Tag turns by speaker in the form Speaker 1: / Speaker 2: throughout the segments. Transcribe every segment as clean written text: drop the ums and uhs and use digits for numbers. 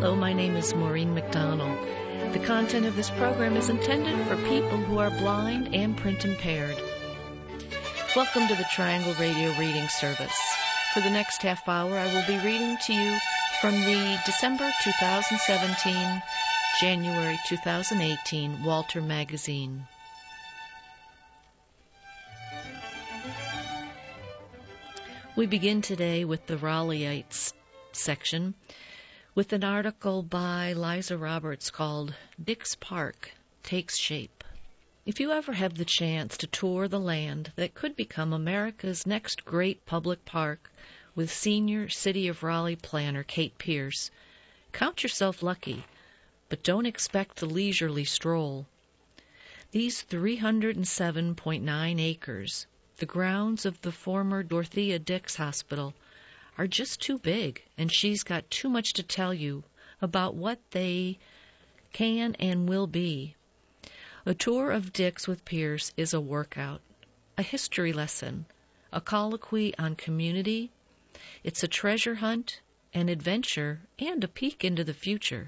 Speaker 1: Hello, my name is Maureen McDonald. The content of this program is intended for people who are blind and print impaired. Welcome to the Triangle Radio Reading Service. For the next half hour, I will be reading to you from the December 2017, January 2018 Walter Magazine. We begin today with the Raleigheites section with an article by Liza Roberts called Dix Park Takes Shape. If you ever have the chance to tour the land that could become America's next great public park with senior City of Raleigh planner Kate Pierce, count yourself lucky, but don't expect the leisurely stroll. These 307.9 acres, the grounds of the former Dorothea Dix Hospital, are just too big, and she's got too much to tell you about what they can and will be. A tour of Dix with Pierce is a workout, a history lesson, a colloquy on community. It's a treasure hunt, an adventure, and a peek into the future.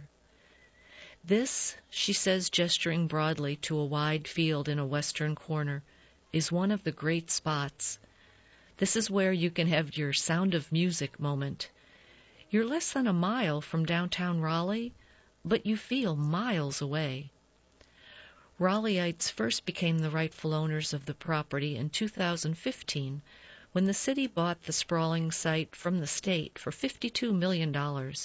Speaker 1: This, she says, gesturing broadly to a wide field in a western corner, is one of the great spots. This is where you can have your Sound of Music moment. You're less than a mile from downtown Raleigh, but you feel miles away. Raleigheites first became the rightful owners of the property in 2015 when the city bought the sprawling site from the state for $52 million.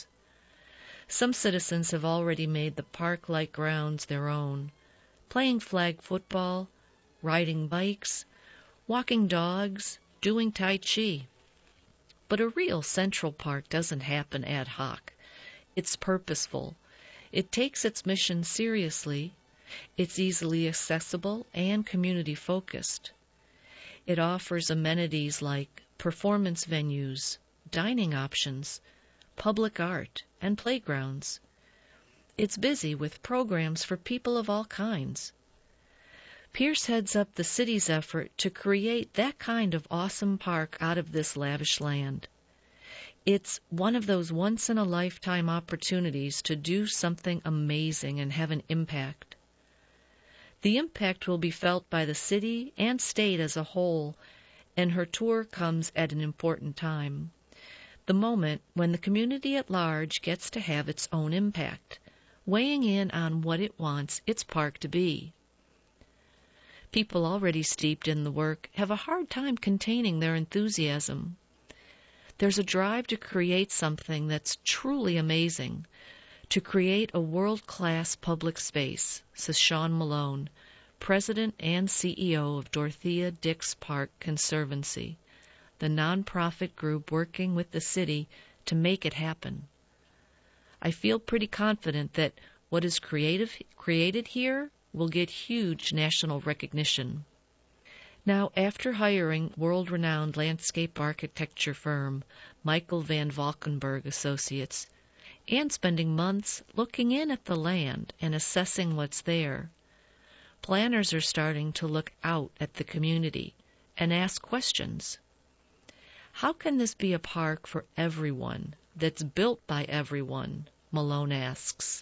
Speaker 1: Some citizens have already made the park-like grounds their own, playing flag football, riding bikes, walking dogs, doing Tai Chi. But a real Central Park doesn't happen ad hoc. It's purposeful. It takes its mission seriously. It's easily accessible and community-focused. It offers amenities like performance venues, dining options, public art, and playgrounds. It's busy with programs for people of all kinds. Pierce heads up the city's effort to create that kind of awesome park out of this lavish land. It's one of those once-in-a-lifetime opportunities to do something amazing and have an impact. The impact will be felt by the city and state as a whole, and her tour comes at an important time, the moment when the community at large gets to have its own impact, weighing in on what it wants its park to be. People already steeped in the work have a hard time containing their enthusiasm. There's a drive to create something that's truly amazing, to create a world-class public space, says Sean Malone, President and CEO of Dorothea Dix Park Conservancy, the nonprofit group working with the city to make it happen. I feel pretty confident that what is created here will get huge national recognition. Now, after hiring world-renowned landscape architecture firm Michael Van Valkenburg Associates and spending months looking in at the land and assessing what's there, planners are starting to look out at the community and ask questions. How can this be a park for everyone that's built by everyone? Malone asks.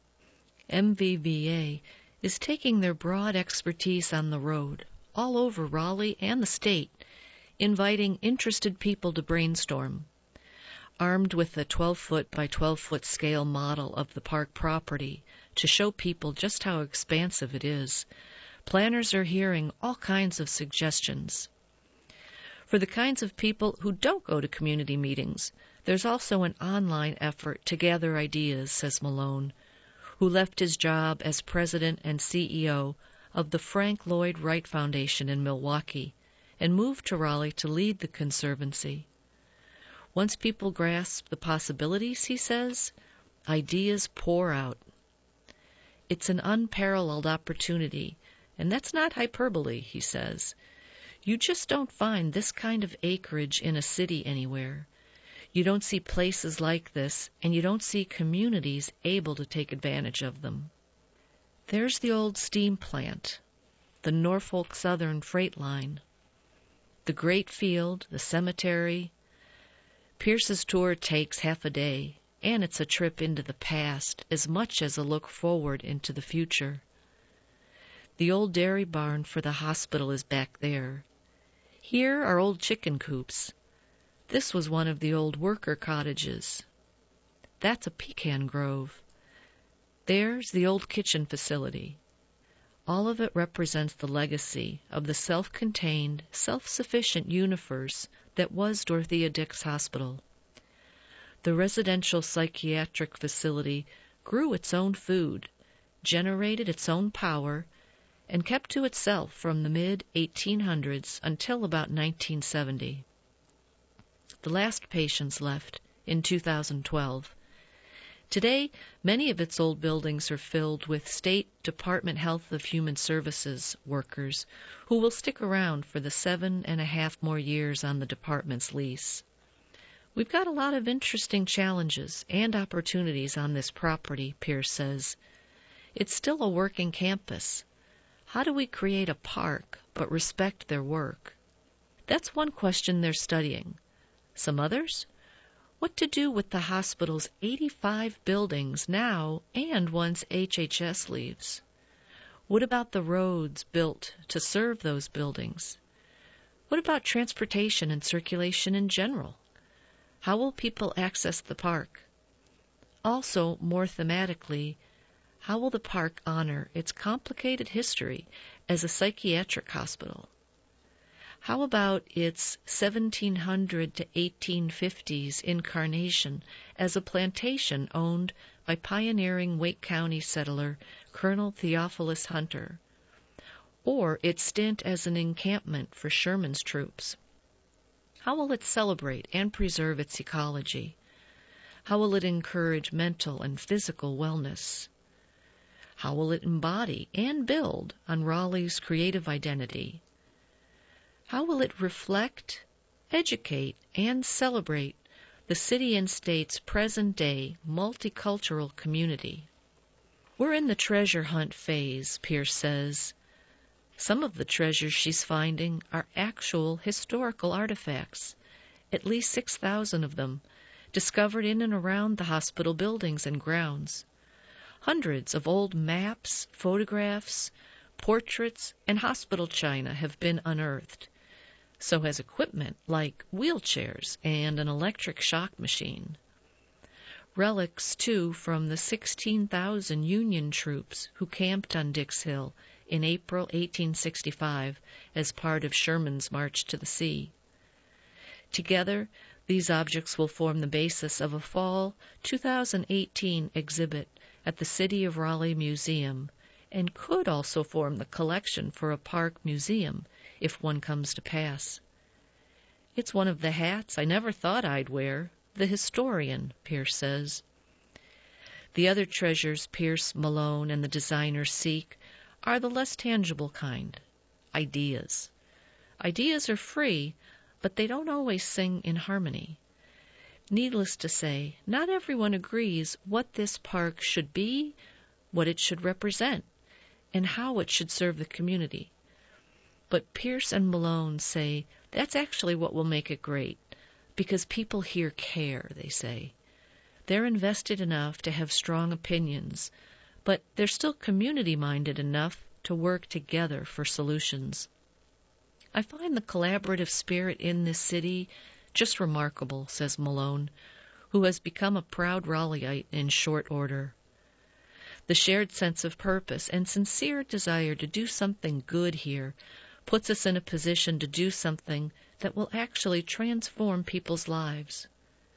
Speaker 1: MVVA is taking their broad expertise on the road, all over Raleigh and the state, inviting interested people to brainstorm. Armed with a 12-foot by 12-foot scale model of the park property to show people just how expansive it is, planners are hearing all kinds of suggestions. For the kinds of people who don't go to community meetings, there's also an online effort to gather ideas, says Malone, who left his job as president and CEO of the Frank Lloyd Wright Foundation in Milwaukee and moved to Raleigh to lead the Conservancy. Once people grasp the possibilities, he says, ideas pour out. It's an unparalleled opportunity, and that's not hyperbole, he says. You just don't find this kind of acreage in a city anywhere. You don't see places like this, and you don't see communities able to take advantage of them. There's the old steam plant, the Norfolk Southern freight line, the great field, the cemetery. Pierce's tour takes half a day, and it's a trip into the past as much as a look forward into the future. The old dairy barn for the hospital is back there. Here are old chicken coops. This was one of the old worker cottages. That's a pecan grove. There's the old kitchen facility. All of it represents the legacy of the self-contained, self-sufficient universe that was Dorothea Dix Hospital. The residential psychiatric facility grew its own food, generated its own power, and kept to itself from the mid-1800s until about 1970. The last patients left in 2012. Today, many of its old buildings are filled with State Department Health of Human Services workers who will stick around for the 7.5 more years on the department's lease. We've got a lot of interesting challenges and opportunities on this property, Pierce says. It's still a working campus. How do we create a park but respect their work? That's one question they're studying. Some others? What to do with the hospital's 85 buildings now and once HHS leaves? What about the roads built to serve those buildings? What about transportation and circulation in general? How will people access the park? Also, more thematically, how will the park honor its complicated history as a psychiatric hospital? How about its 1700 to 1850s incarnation as a plantation owned by pioneering Wake County settler Colonel Theophilus Hunter, or its stint as an encampment for Sherman's troops? How will it celebrate and preserve its ecology? How will it encourage mental and physical wellness? How will it embody and build on Raleigh's creative identity? How will it reflect, educate, and celebrate the city and state's present-day multicultural community? We're in the treasure hunt phase, Pierce says. Some of the treasures she's finding are actual historical artifacts, at least 6,000 of them, discovered in and around the hospital buildings and grounds. Hundreds of old maps, photographs, portraits, and hospital china have been unearthed. So has equipment like wheelchairs and an electric shock machine. Relics, too, from the 16,000 Union troops who camped on Dix Hill in April 1865 as part of Sherman's March to the Sea. Together, these objects will form the basis of a fall 2018 exhibit at the City of Raleigh Museum, and could also form the collection for a park museum if one comes to pass. It's one of the hats I never thought I'd wear, the historian, Pierce says. The other treasures Pierce, Malone, and the designers seek are the less tangible kind, ideas. Ideas are free, but they don't always sing in harmony. Needless to say, not everyone agrees what this park should be, what it should represent, and how it should serve the community. But Pierce and Malone say that's actually what will make it great, because people here care, they say. They're invested enough to have strong opinions, but they're still community-minded enough to work together for solutions. I find the collaborative spirit in this city just remarkable, says Malone, who has become a proud Raleighite in short order. The shared sense of purpose and sincere desire to do something good here puts us in a position to do something that will actually transform people's lives.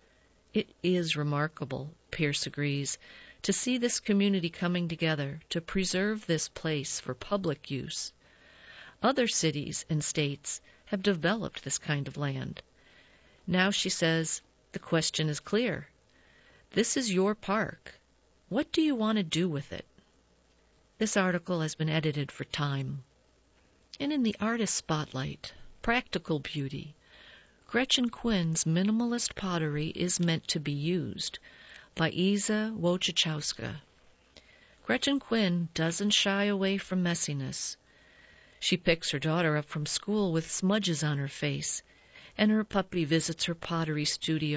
Speaker 1: It is remarkable, Pierce agrees, to see this community coming together to preserve this place for public use. Other cities and states have developed this kind of land. Now, she says, the question is clear. This is your park. What do you want to do with it? This article has been edited for Time. And in the Artist Spotlight, Practical Beauty, Gretchen Quinn's minimalist pottery is meant to be used, by Isa Wojciechowska. Gretchen Quinn doesn't shy away from messiness. She picks her daughter up from school with smudges on her face, and her puppy visits her pottery studio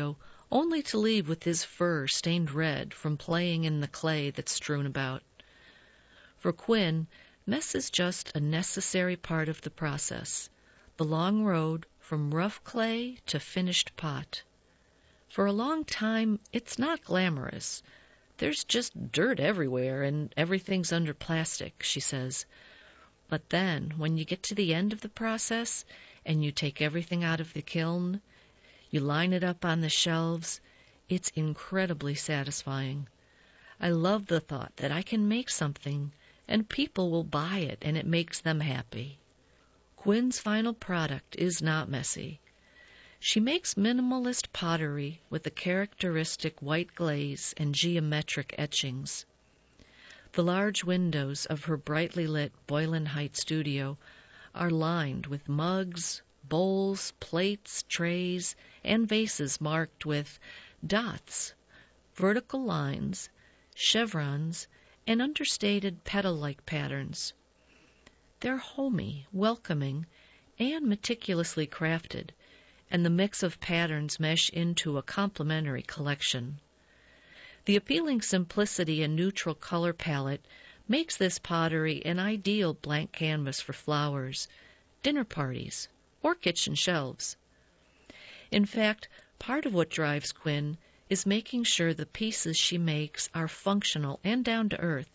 Speaker 1: only to leave with his fur stained red from playing in the clay that's strewn about. For Quinn, mess is just a necessary part of the process, the long road from rough clay to finished pot. For a long time, it's not glamorous. There's just dirt everywhere, and everything's under plastic, she says. But then, when you get to the end of the process, and you take everything out of the kiln, you line it up on the shelves, it's incredibly satisfying. I love the thought that I can make something, and people will buy it, and it makes them happy. Quinn's final product is not messy. She makes minimalist pottery with a characteristic white glaze and geometric etchings. The large windows of her brightly lit Boylan Heights studio are lined with mugs, bowls, plates, trays, and vases marked with dots, vertical lines, chevrons, and understated petal-like patterns. They're homey, welcoming, and meticulously crafted, and the mix of patterns mesh into a complementary collection. The appealing simplicity and neutral color palette makes this pottery an ideal blank canvas for flowers, dinner parties, or kitchen shelves. In fact, part of what drives Quinn is making sure the pieces she makes are functional and down to earth.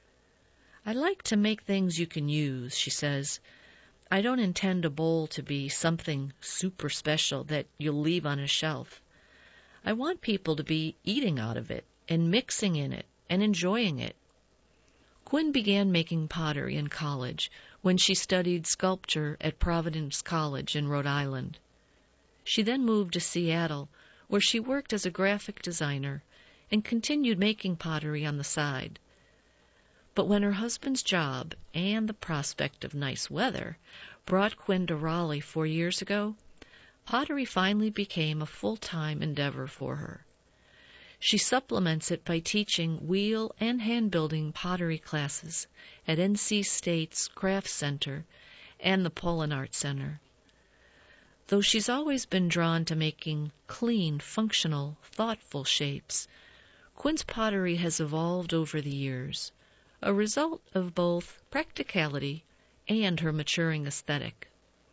Speaker 1: I like to make things you can use, she says. I don't intend a bowl to be something super special that you'll leave on a shelf. I want people to be eating out of it and mixing in it and enjoying it. Quinn began making pottery in college when she studied sculpture at Providence College in Rhode Island. She then moved to Seattle, where she worked as a graphic designer and continued making pottery on the side. But when her husband's job and the prospect of nice weather brought Quinn to Raleigh 4 years ago, pottery finally became a full-time endeavor for her. She supplements it by teaching wheel and hand-building pottery classes at NC State's Crafts Center and the Poland Art Center. Though she's always been drawn to making clean, functional, thoughtful shapes, Quinn's pottery has evolved over the years, a result of both practicality and her maturing aesthetic.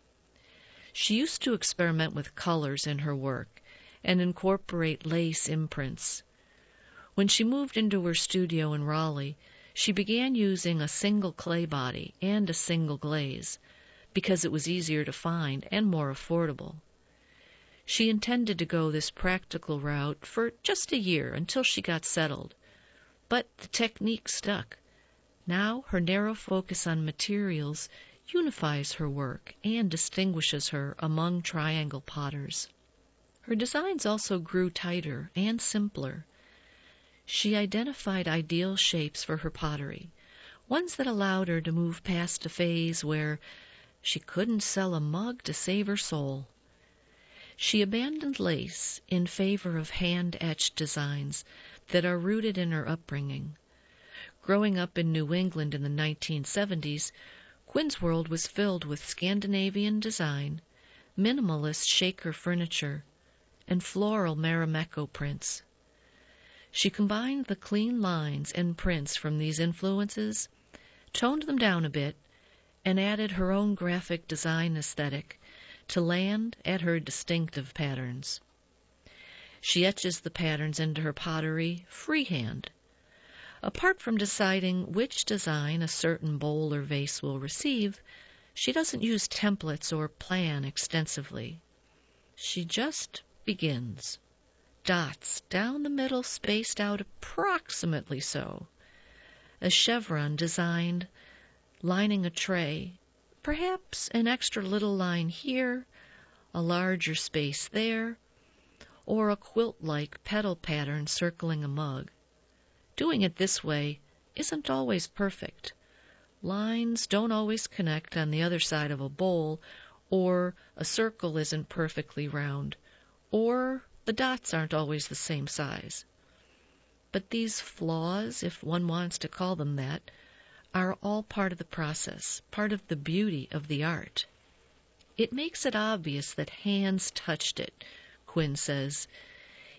Speaker 1: She used to experiment with colors in her work and incorporate lace imprints. When she moved into her studio in Raleigh, she began using a single clay body and a single glaze because it was easier to find and more affordable. She intended to go this practical route for just a year until she got settled, but the technique stuck. Now her narrow focus on materials unifies her work and distinguishes her among triangle potters. Her designs also grew tighter and simpler. She identified ideal shapes for her pottery, ones that allowed her to move past a phase where she couldn't sell a mug to save her soul. She abandoned lace in favor of hand-etched designs that are rooted in her upbringing. Growing up in New England in the 1970s, Quinn's world was filled with Scandinavian design, minimalist Shaker furniture, and floral Marimekko prints. She combined the clean lines and prints from these influences, toned them down a bit, and added her own graphic design aesthetic to land at her distinctive patterns. She etches the patterns into her pottery freehand. Apart from deciding which design a certain bowl or vase will receive, she doesn't use templates or plan extensively. She just begins. Dots down the middle spaced out approximately so. A chevron designed lining a tray, perhaps an extra little line here, a larger space there, or a quilt-like petal pattern circling a mug. Doing it this way isn't always perfect. Lines don't always connect on the other side of a bowl, or a circle isn't perfectly round, or the dots aren't always the same size. But these flaws, if one wants to call them that, are all part of the process, part of the beauty of the art. It makes it obvious that hands touched it, Quinn says.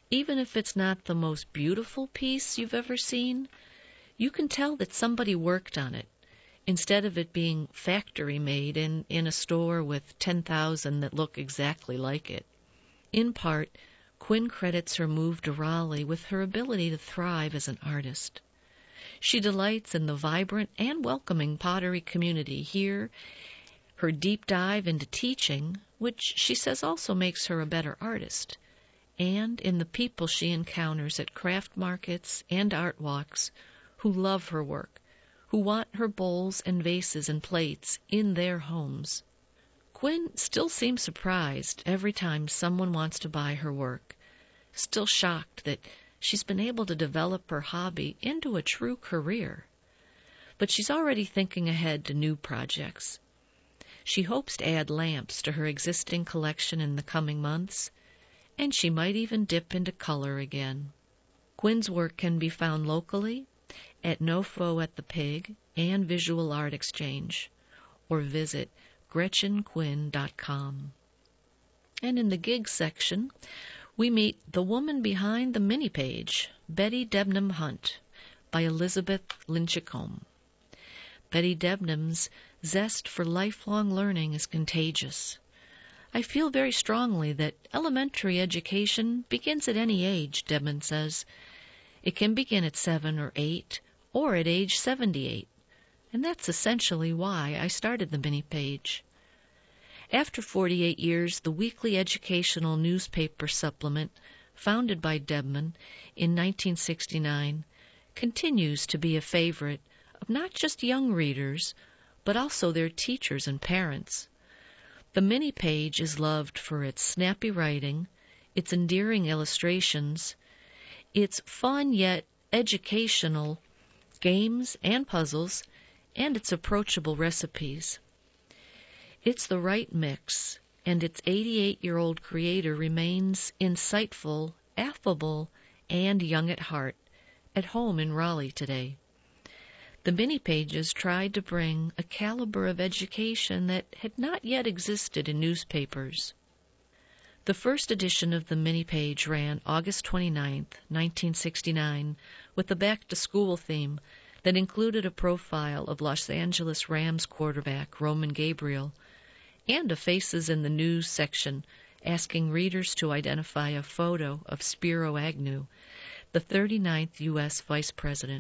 Speaker 1: Even if it's not the most beautiful piece you've ever seen, you can tell that somebody worked on it, instead of it being factory made in a store with 10,000 that look exactly like it. In part, Quinn credits her move to Raleigh with her ability to thrive as an artist. She delights in the vibrant and welcoming pottery community here, her deep dive into teaching, which she says also makes her a better artist, and in the people she encounters at craft markets and art walks who love her work, who want her bowls and vases and plates in their homes. Quinn still seems surprised every time someone wants to buy her work, still shocked that she's been able to develop her hobby into a true career. But she's already thinking ahead to new projects. She hopes to add lamps to her existing collection in the coming months, and she might even dip into color again. Quinn's work can be found locally at NoFo at the Pig and Visual Art Exchange, or visit GretchenQuinn.com. And in the gigs section, we meet the woman behind the mini page, Betty Debnam Hunt, by Elizabeth Linchicombe. Betty Debnam's zest for lifelong learning is contagious. I feel very strongly that elementary education begins at any age, Debnam says. It can begin at 7 or 8, or at age 78, and that's essentially why I started the mini page. After 48 years, the weekly educational newspaper supplement, founded by Debnam in 1969, continues to be a favorite of not just young readers, but also their teachers and parents. The mini page is loved for its snappy writing, its endearing illustrations, its fun yet educational games and puzzles, and its approachable recipes. It's the right mix, and its 88-year-old creator remains insightful, affable, and young at heart, at home in Raleigh today. The mini pages tried to bring a caliber of education that had not yet existed in newspapers. The first edition of the mini page ran August 29, 1969, with a back-to-school theme that included a profile of Los Angeles Rams quarterback Roman Gabriel, and a Faces in the News section asking readers to identify a photo of Spiro Agnew, the 39th U.S. Vice President.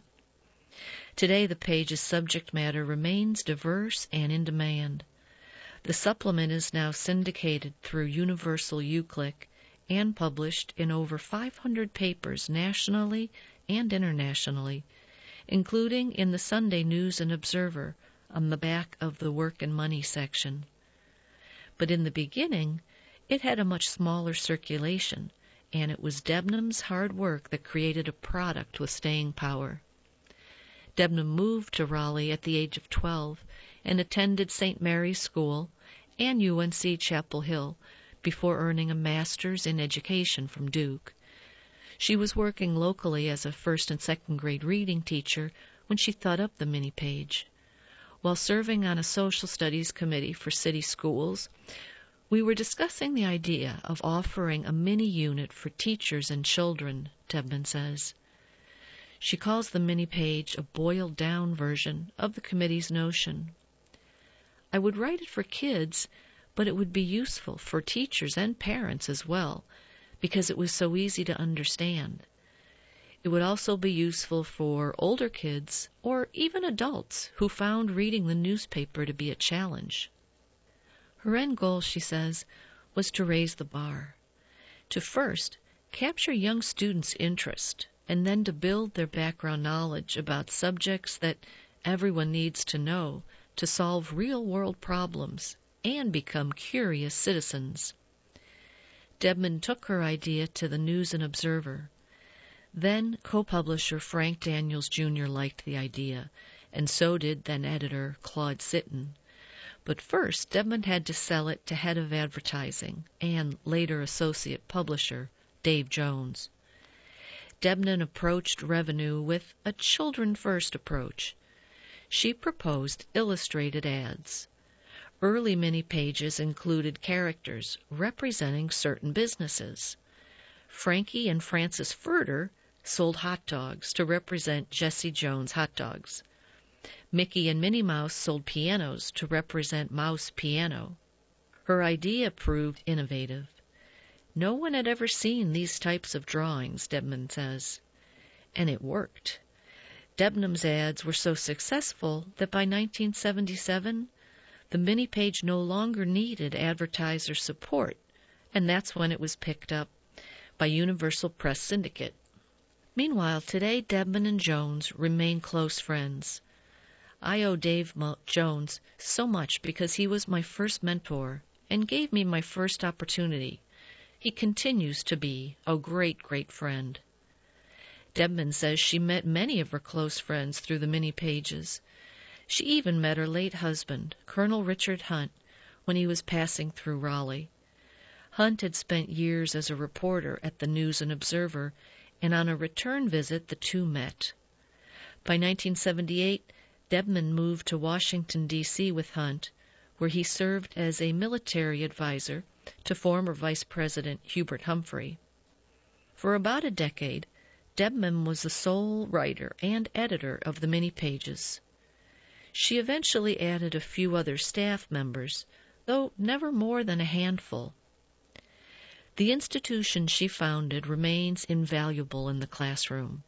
Speaker 1: Today, the page's subject matter remains diverse and in demand. The supplement is now syndicated through Universal UClick and published in over 500 papers nationally and internationally, including in the Sunday News and Observer on the back of the Work and Money section. But in the beginning, it had a much smaller circulation, and it was Debnam's hard work that created a product with staying power. Debnam moved to Raleigh at the age of 12 and attended St. Mary's School and UNC Chapel Hill before earning a master's in education from Duke. She was working locally as a first and second grade reading teacher when she thought up the mini page. While serving on a social studies committee for city schools, we were discussing the idea of offering a mini unit for teachers and children, Debnam says. She calls the mini page a boiled-down version of the committee's notion. I would write it for kids, but it would be useful for teachers and parents as well, because it was so easy to understand. It would also be useful for older kids or even adults who found reading the newspaper to be a challenge. Her end goal, she says, was to raise the bar, to first capture young students' interest, and then to build their background knowledge about subjects that everyone needs to know to solve real-world problems and become curious citizens. Debnam took her idea to the News and Observer. Then co-publisher Frank Daniels Jr. liked the idea, and so did then-editor Claude Sitton. But first, Debnam had to sell it to head of advertising and later associate publisher Dave Jones. Debnam approached revenue with a children-first approach. She proposed illustrated ads. Early mini pages included characters representing certain businesses. Frankie and Francis Furter sold hot dogs to represent Jesse Jones hot dogs. Mickey and Minnie Mouse sold pianos to represent Mouse Piano. Her idea proved innovative. No one had ever seen these types of drawings, Debnam says. And it worked. Debnam's ads were so successful that by 1977, the mini page no longer needed advertiser support, and that's when it was picked up by Universal Press Syndicate. Meanwhile, today Debnam and Jones remain close friends. I owe Dave Jones so much because he was my first mentor and gave me my first opportunity. He continues to be a great, great friend. Debnam says she met many of her close friends through the mini pages. She even met her late husband, Colonel Richard Hunt, when he was passing through Raleigh. Hunt had spent years as a reporter at the News and Observer, and on a return visit the two met. By 1978, Debnam moved to Washington, D.C. with Hunt, where he served as a military advisor to former Vice President Hubert Humphrey. For about a decade, Debnam was the sole writer and editor of the mini pages. She eventually added a few other staff members, though never more than a handful. The institution she founded remains invaluable in the classroom.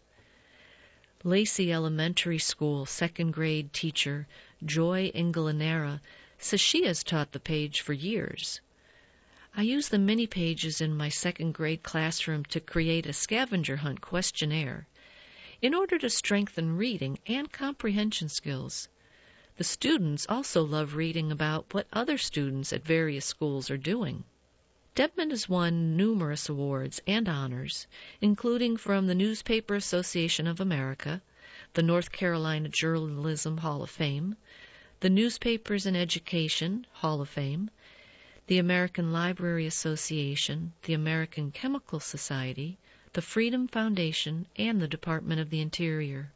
Speaker 1: Lacey Elementary School second grade teacher Joy Ingalanera says she has taught the page for years. I use the mini pages in my second grade classroom to create a scavenger hunt questionnaire in order to strengthen reading and comprehension skills. The students also love reading about what other students at various schools are doing. Debnam has won numerous awards and honors, including from the Newspaper Association of America, the North Carolina Journalism Hall of Fame, the Newspapers in Education Hall of Fame, the American Library Association, the American Chemical Society, the Freedom Foundation, and the Department of the Interior.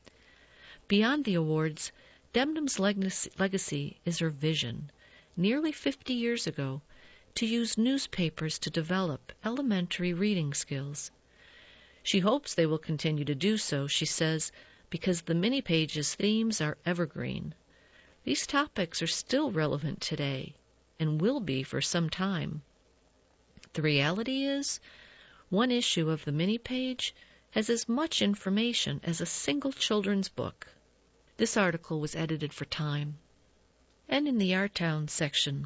Speaker 1: Beyond the awards, Debnam's legacy is her vision, nearly 50 years ago, to use newspapers to develop elementary reading skills. She hopes they will continue to do so, she says, because the mini pages themes are evergreen. These topics are still relevant today and will be for some time. The reality is, one issue of the mini page has as much information as a single children's book. This article was edited for Time. And in the Our Town section,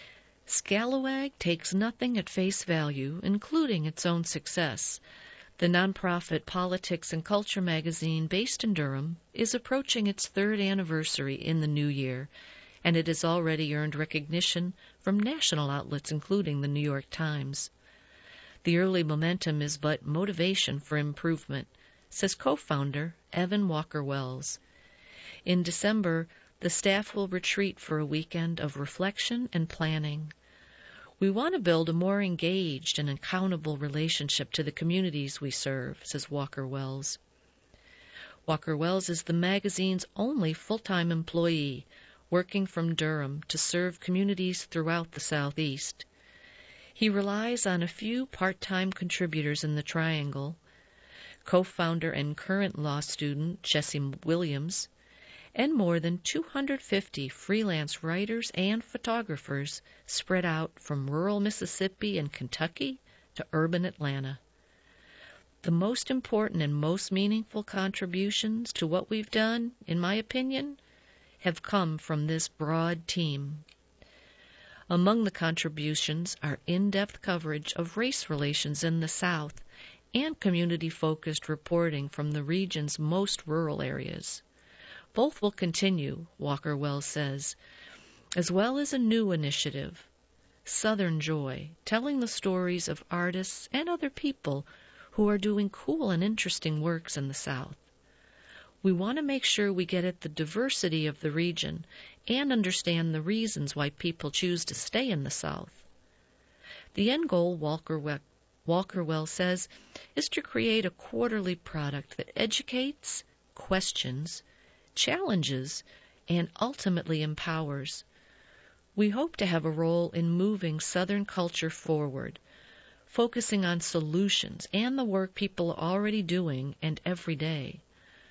Speaker 1: Scalawag takes nothing at face value, including its own success. The nonprofit Politics and Culture magazine based in Durham is approaching its third anniversary in the new year, and it has already earned recognition from national outlets including the New York Times. The early momentum is but motivation for improvement, says co-founder Evan Walker-Wells. In December, the staff will retreat for a weekend of reflection and planning. We want to build a more engaged and accountable relationship to the communities we serve, says Walker-Wells. Walker-Wells is the magazine's only full-time employee, working from Durham to serve communities throughout the Southeast. He relies on a few part-time contributors in the Triangle, co-founder and current law student Jesse Williams, and more than 250 freelance writers and photographers spread out from rural Mississippi and Kentucky to urban Atlanta. The most important and most meaningful contributions to what we've done, in my opinion, have come from this broad team. Among the contributions are in-depth coverage of race relations in the South and community-focused reporting from the region's most rural areas. Both will continue, Walker-Wells says, as well as a new initiative, Southern Joy, telling the stories of artists and other people who are doing cool and interesting works in the South. We want to make sure we get at the diversity of the region and understand the reasons why people choose to stay in the South. The end goal, Walker-Wells says, is to create a quarterly product that educates, questions, challenges, and ultimately empowers. We hope to have a role in moving Southern culture forward, focusing on solutions and the work people are already doing and every day.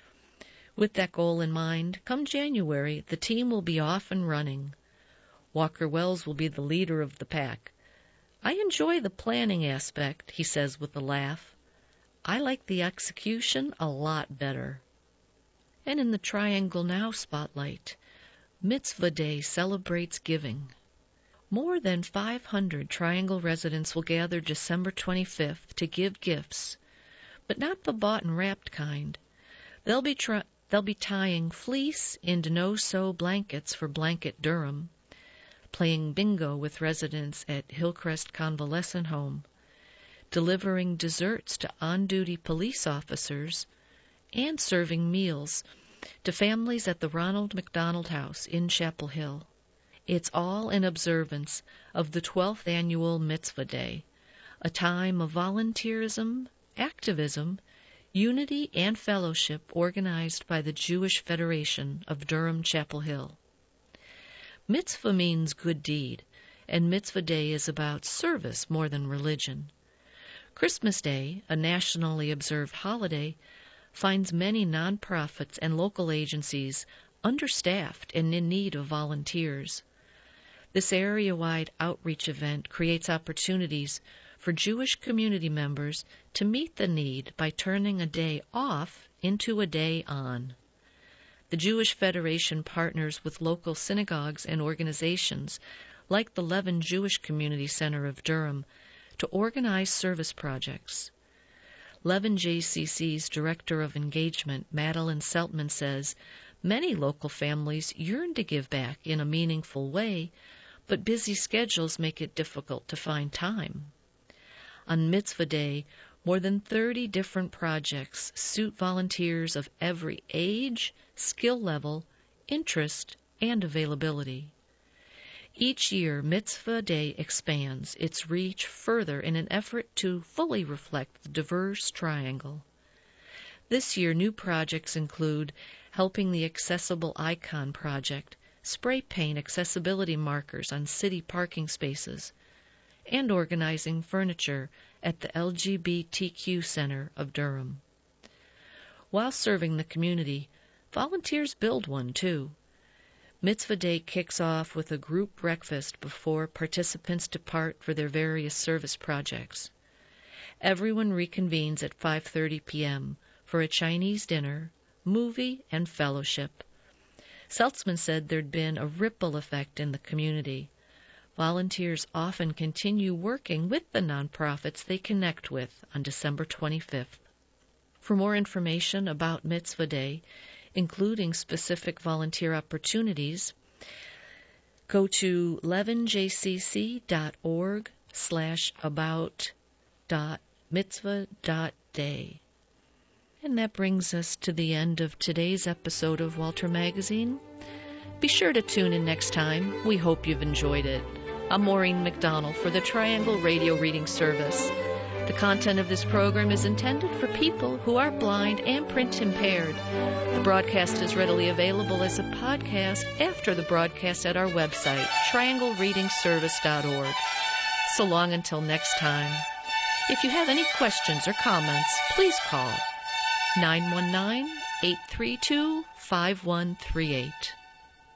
Speaker 1: With that goal in mind, come January, the team will be off and running. Walker Wells will be the leader of the pack. I enjoy the planning aspect, he says with a laugh. I like the execution a lot better. And in the Triangle Now spotlight, Mitzvah Day celebrates giving. More than 500 Triangle residents will gather December 25th to give gifts, but not the bought and wrapped kind. They'll be tying fleece into no-sew blankets for Blanket Durham, playing bingo with residents at Hillcrest Convalescent Home, delivering desserts to on-duty police officers, and serving meals to families at the Ronald McDonald House in Chapel Hill. It's all in observance of the 12th annual Mitzvah Day, a time of volunteerism, activism, unity, and fellowship organized by the Jewish Federation of Durham Chapel Hill. Mitzvah means good deed, and Mitzvah Day is about service more than religion. Christmas Day, a nationally observed holiday, finds many nonprofits and local agencies understaffed and in need of volunteers. This area-wide outreach event creates opportunities for Jewish community members to meet the need by turning a day off into a day on. The Jewish Federation partners with local synagogues and organizations like the Levin Jewish Community Center of Durham to organize service projects. Levin JCC's Director of Engagement, Madeline Seltman, says many local families yearn to give back in a meaningful way, but busy schedules make it difficult to find time. On Mitzvah Day, more than 30 different projects suit volunteers of every age, skill level, interest, and availability. Each year, Mitzvah Day expands its reach further in an effort to fully reflect the diverse Triangle. This year, new projects include helping the Accessible Icon Project spray paint accessibility markers on city parking spaces, and organizing furniture at the LGBTQ Center of Durham. While serving the community, volunteers build one too. Mitzvah Day kicks off with a group breakfast before participants depart for their various service projects. Everyone reconvenes at 5:30 p.m. for a Chinese dinner, movie, and fellowship. Seltzman said there'd been a ripple effect in the community. Volunteers often continue working with the nonprofits they connect with on December 25th. For more information about Mitzvah Day, including specific volunteer opportunities, go to levinjcc.org/about.mitzvah.day. And that brings us to the end of today's episode of Walter Magazine. Be sure to tune in next time. We hope you've enjoyed it. I'm Maureen McDonald for the Triangle Radio Reading Service. The content of this program is intended for people who are blind and print impaired. The broadcast is readily available as a podcast after the broadcast at our website, trianglereadingservice.org. So long until next time. If you have any questions or comments, please call 919-832-5138.